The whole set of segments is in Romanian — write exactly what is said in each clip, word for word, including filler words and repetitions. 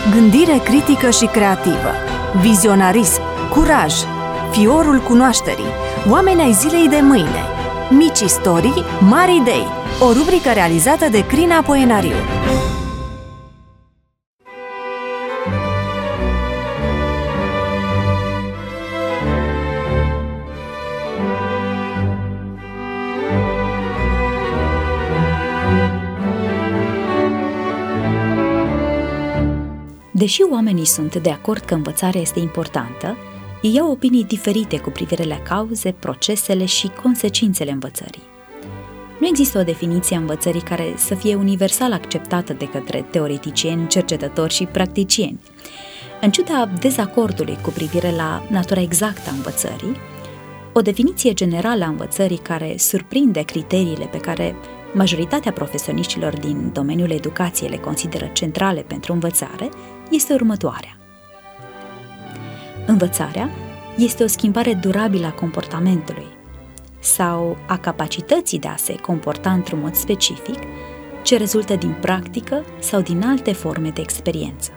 Gândire critică și creativă, vizionarism, curaj, fiorul cunoașterii, oameni ai zilei de mâine, mici istorii, mari idei, o rubrică realizată de Crina Poenariu. Deși oamenii sunt de acord că învățarea este importantă, ei au opinii diferite cu privire la cauze, procesele și consecințele învățării. Nu există o definiție a învățării care să fie universal acceptată de către teoreticieni, cercetători și practicieni. În ciuda dezacordului cu privire la natura exactă a învățării, o definiție generală a învățării care surprinde criteriile pe care majoritatea profesioniștilor din domeniul educației le consideră centrale pentru învățare este următoarea. Învățarea este o schimbare durabilă a comportamentului sau a capacității de a se comporta într-un mod specific, ce rezultă din practică sau din alte forme de experiență.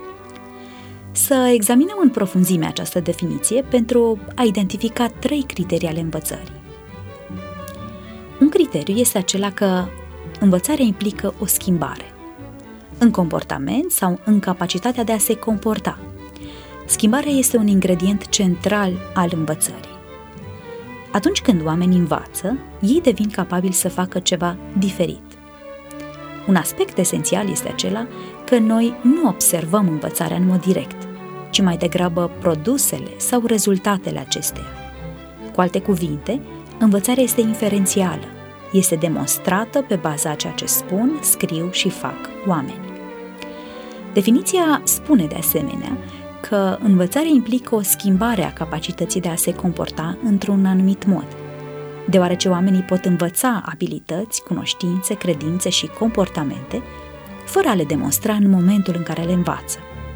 Să examinăm în profunzime această definiție pentru a identifica trei criterii ale învățării. Un criteriu este acela că învățarea implică o schimbare în comportament sau în capacitatea de a se comporta. Schimbarea este un ingredient central al învățării. Atunci când oamenii învață, ei devin capabili să facă ceva diferit. Un aspect esențial este acela că noi nu observăm învățarea în mod direct, ci mai degrabă produsele sau rezultatele acesteia. Cu alte cuvinte, învățarea este inferențială, este demonstrată pe baza a ceea ce spun, scriu și fac oamenii. Definiția spune de asemenea că învățarea implică o schimbare a capacității de a se comporta într-un anumit mod, deoarece oamenii pot învăța abilități, cunoștințe, credințe și comportamente, fără a le demonstra în momentul în care le învață.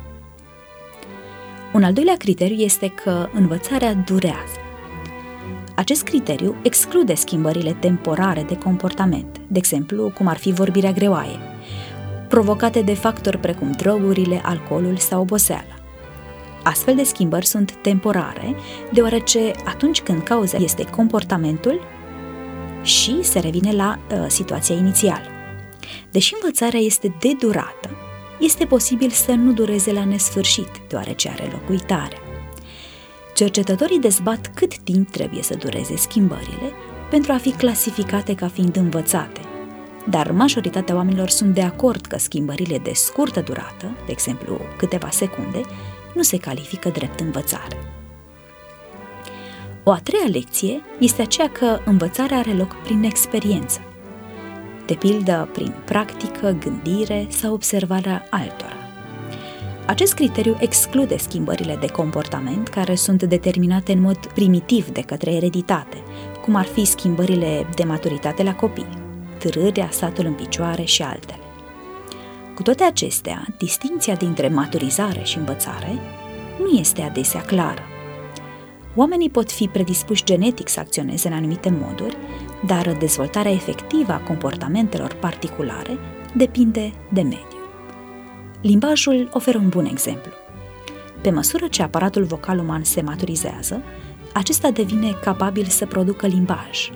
Un al doilea criteriu este că învățarea durează. Acest criteriu exclude schimbările temporare de comportament, de exemplu, cum ar fi vorbirea greoaie, provocate de factori precum drogurile, alcoolul sau oboseala. Astfel de schimbări sunt temporare, deoarece atunci când cauza este comportamentul și se revine la uh, situația inițială. Deși învățarea este de durată, este posibil să nu dureze la nesfârșit, deoarece are loc uitarea. Cercetătorii dezbat cât timp trebuie să dureze schimbările pentru a fi clasificate ca fiind învățate, dar majoritatea oamenilor sunt de acord că schimbările de scurtă durată, de exemplu câteva secunde, nu se califică drept învățare. O a treia lecție este aceea că învățarea are loc prin experiență, de pildă prin practică, gândire sau observarea altora. Acest criteriu exclude schimbările de comportament care sunt determinate în mod primitiv de către ereditate, cum ar fi schimbările de maturitate la copii, târârea, satul în picioare și altele. Cu toate acestea, distincția dintre maturizare și învățare nu este adesea clară. Oamenii pot fi predispuși genetic să acționeze în anumite moduri, dar dezvoltarea efectivă a comportamentelor particulare depinde de mediu. Limbajul oferă un bun exemplu. Pe măsură ce aparatul vocal uman se maturizează, acesta devine capabil să producă limbaj.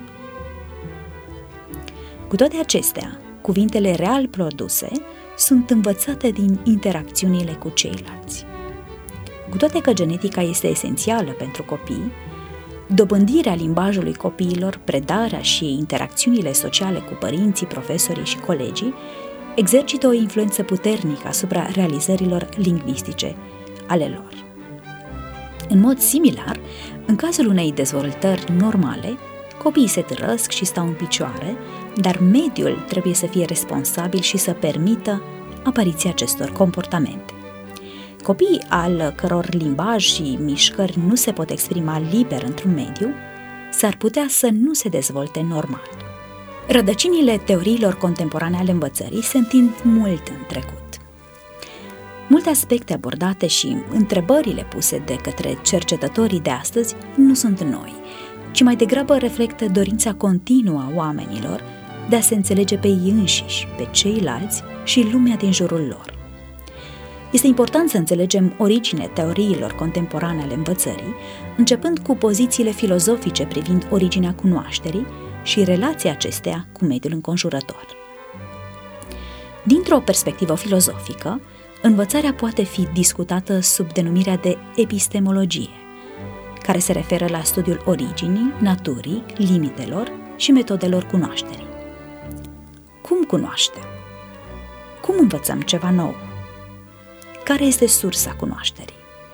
Cu toate acestea, cuvintele real produse sunt învățate din interacțiunile cu ceilalți. Cu toate că genetica este esențială pentru copii, dobândirea limbajului copiilor, predarea și interacțiunile sociale cu părinții, profesorii și colegii exercită o influență puternică asupra realizărilor lingvistice ale lor. În mod similar, în cazul unei dezvoltări normale, copiii se târăsc și stau în picioare, dar mediul trebuie să fie responsabil și să permită apariția acestor comportamente. Copiii al căror limbaj și mișcări nu se pot exprima liber într-un mediu, s-ar putea să nu se dezvolte normal. Rădăcinile teoriilor contemporane ale învățării se întind mult în trecut. Multe aspecte abordate și întrebările puse de către cercetătorii de astăzi nu sunt noi, ci mai degrabă reflectă dorința continuă a oamenilor de a se înțelege pe ei înșiși, pe ceilalți și lumea din jurul lor. Este important să înțelegem originea teoriilor contemporane ale învățării, începând cu pozițiile filozofice privind originea cunoașterii și relația acesteia cu mediul înconjurător. Dintr-o perspectivă filozofică, învățarea poate fi discutată sub denumirea de epistemologie, care se referă la studiul originii, naturii, limitelor și metodelor cunoașterii. Cum cunoaștem? Cum învățăm ceva nou? Care este sursa cunoașterii?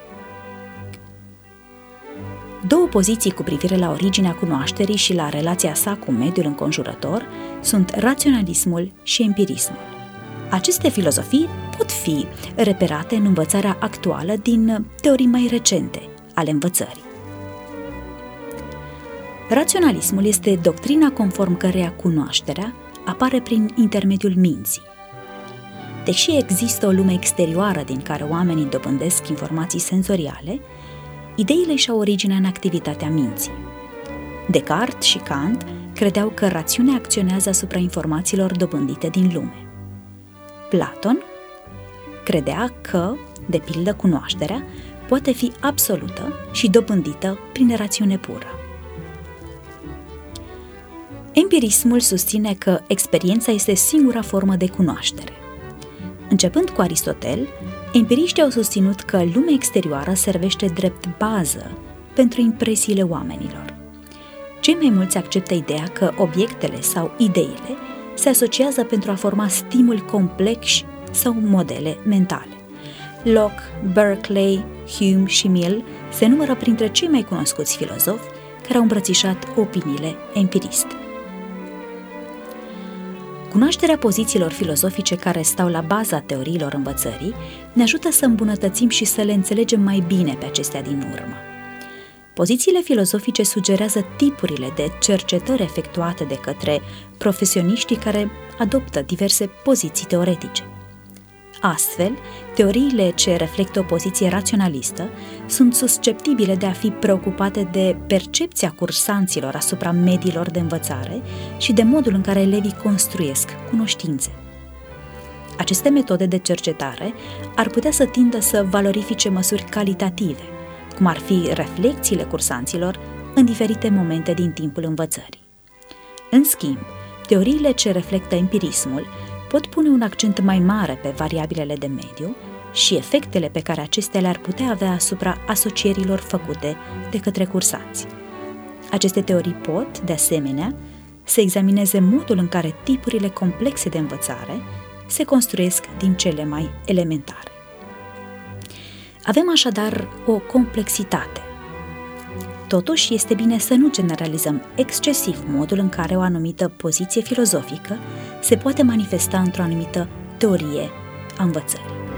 Două poziții cu privire la originea cunoașterii și la relația sa cu mediul înconjurător sunt raționalismul și empirismul. Aceste filozofii pot fi reperate în învățarea actuală din teorii mai recente ale învățării. Raționalismul este doctrina conform căreia cunoașterea apare prin intermediul minții. Deși există o lume exterioară din care oamenii dobândesc informații senzoriale, ideile își au originea în activitatea minții. Descartes și Kant credeau că rațiunea acționează asupra informațiilor dobândite din lume. Platon credea că, de pildă, cunoașterea poate fi absolută și dobândită prin rațiune pură. Empirismul susține că experiența este singura formă de cunoaștere. Începând cu Aristotel, empiriștii au susținut că lumea exterioară servește drept bază pentru impresiile oamenilor. Cei mai mulți acceptă ideea că obiectele sau ideile se asociază pentru a forma stimuli complexi sau modele mentale. Locke, Berkeley, Hume și Mill se numără printre cei mai cunoscuți filozofi care au îmbrățișat opiniile empiriste. Cunoașterea pozițiilor filozofice care stau la baza teoriilor învățării ne ajută să îmbunătățim și să le înțelegem mai bine pe acestea din urmă. Pozițiile filozofice sugerează tipurile de cercetări efectuate de către profesioniștii care adoptă diverse poziții teoretice. Astfel, teoriile ce reflectă o poziție raționalistă sunt susceptibile de a fi preocupate de percepția cursanților asupra mediilor de învățare și de modul în care elevii construiesc cunoștințe. Aceste metode de cercetare ar putea să tindă să valorifice măsuri calitative, cum ar fi reflexiile cursanților în diferite momente din timpul învățării. În schimb, teoriile ce reflectă empirismul pot pune un accent mai mare pe variabilele de mediu și efectele pe care acestea le-ar putea avea asupra asocierilor făcute de către cursanți. Aceste teorii pot, de asemenea, să examineze modul în care tipurile complexe de învățare se construiesc din cele mai elementare. Avem așadar o complexitate. Totuși, este bine să nu generalizăm excesiv modul în care o anumită poziție filozofică se poate manifesta într-o anumită teorie a învățării.